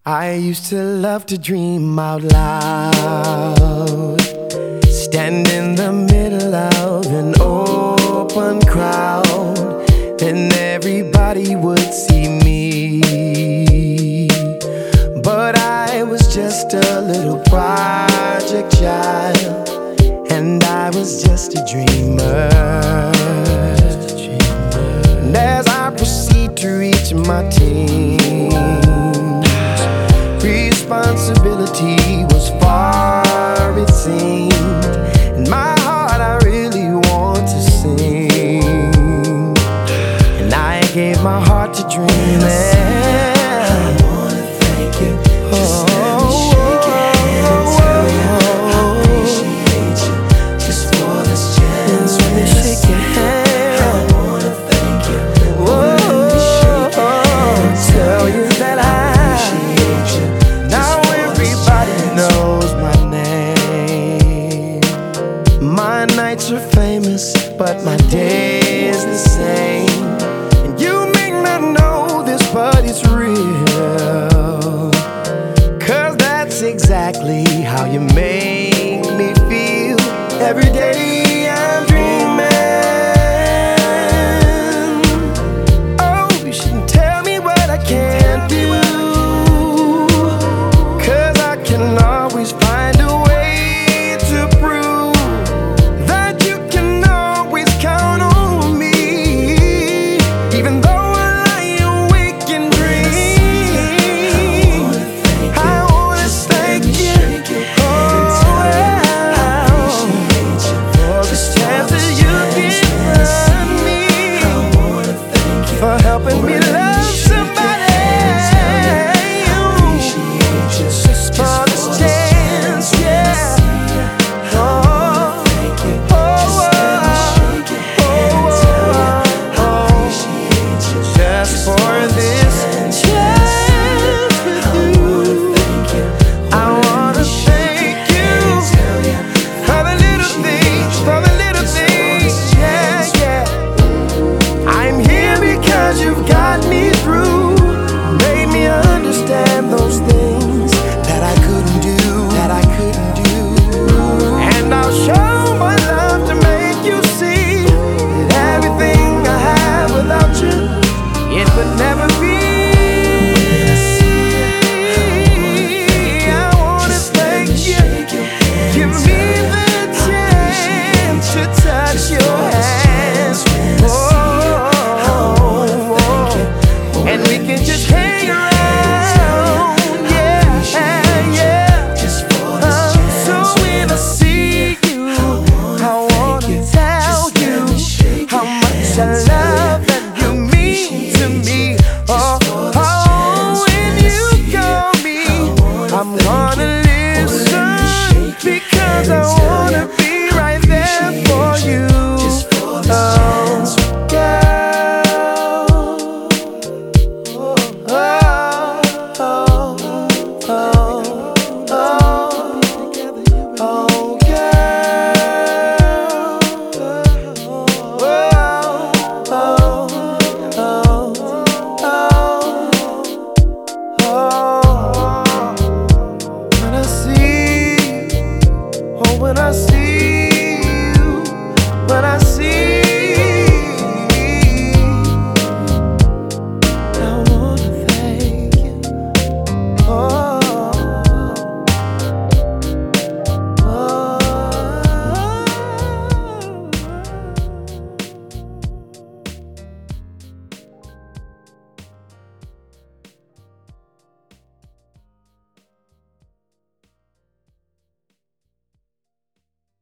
I used to love to dream out loud, stand in the middle of an open crowd, and everybody would see me. But I was just a little project child, and I was just a dreamer. And as I proceed to reach my teens, responsibility